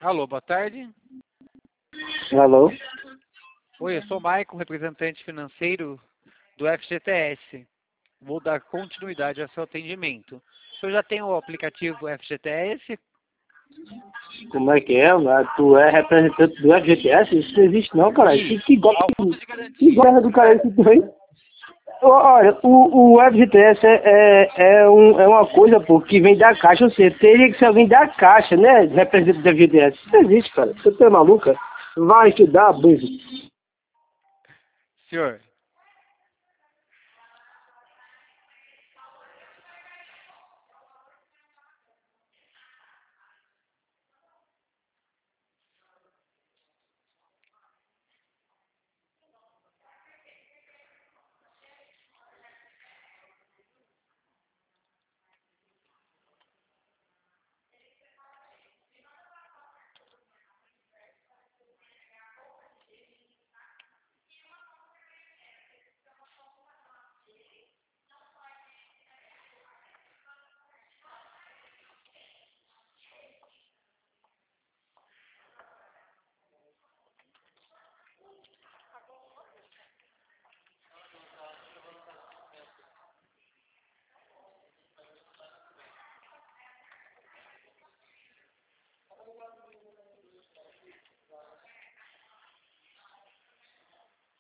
Alô, boa tarde. Alô? Oi, eu sou o Maicon, representante financeiro do FGTS. Vou dar continuidade ao seu atendimento. O senhor já tem o aplicativo FGTS? Como é que é? Tu é representante do FGTS? Isso não existe não, cara. Que golpe, Ao fundo de que garantia. guerra do cara esse dois? Olha, o FGTS é uma coisa, pô, que vem da Caixa. Ou seja, teria que ser alguém da Caixa, né? Representante do FGTS. Isso não existe, cara. Você tá maluca? Vai estudar, burro. Senhor,